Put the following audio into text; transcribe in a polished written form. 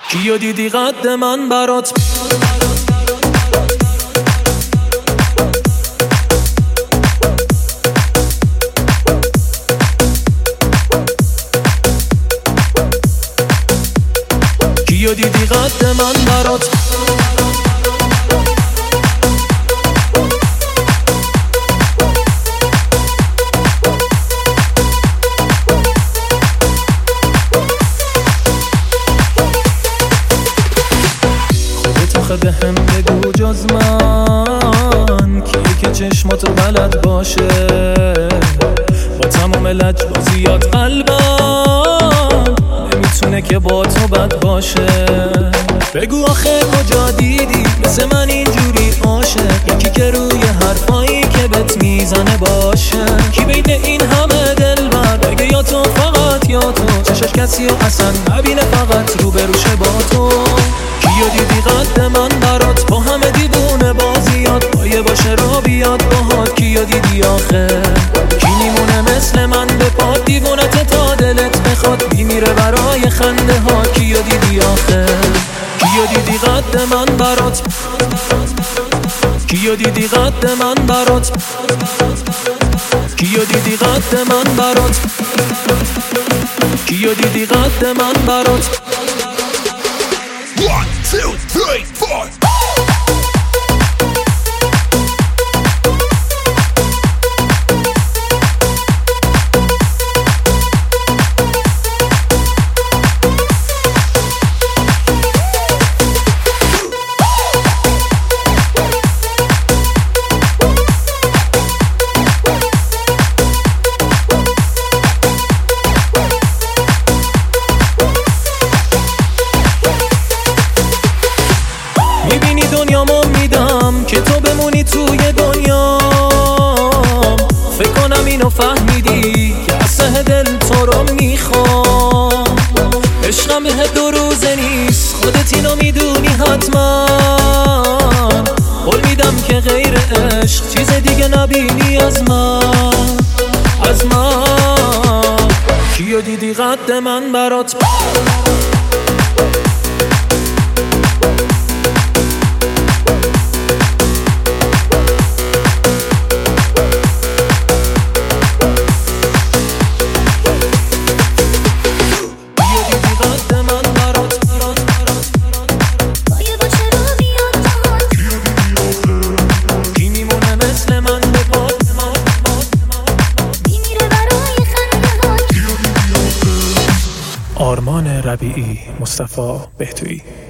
کیو دیدی قد من برات کیو دیدی قد من برات به هم بگو جز من کیه که چشماتو بلد باشه با تمام لجبازیات قلبم نمیتونه که با تو بد باشه بگو آخه کجا دیدی مثل من اینجوری عاشق یکی که روی حرفایی که بهت میزنه باشه کی بین این همه دلبر بگه یا تو فقط یا تو چشش کسی و اصلا نبینه فقط رو بروشه با تو کیو دیدی قد من برات با همه دیوونه بازیات پایه باشه را بیاد باهات کیو دیدی آخه کی میمونه مثل من به پا دیوونت تا دلت بخواد میمیره برای خنده ها کیو دیدی آخه کیو دیدی قد من برات کیو دیدی قد من برات کیو دیدی قد من برات کیو دیدی قد من برات 1 2 3 4 میبینی دنیامو میدم که تو بمونی توی دنیام فکر کنم اینو فهمیدی که از ته دل تو رو میخوام عشقم به 2 روزه نیست خودت اینو میدونی حتما قول میدم که غیر عشق چیز دیگه نبینی از من کیو دیدی قد من برات آرمان ربیعی، مصطفی بهتویی.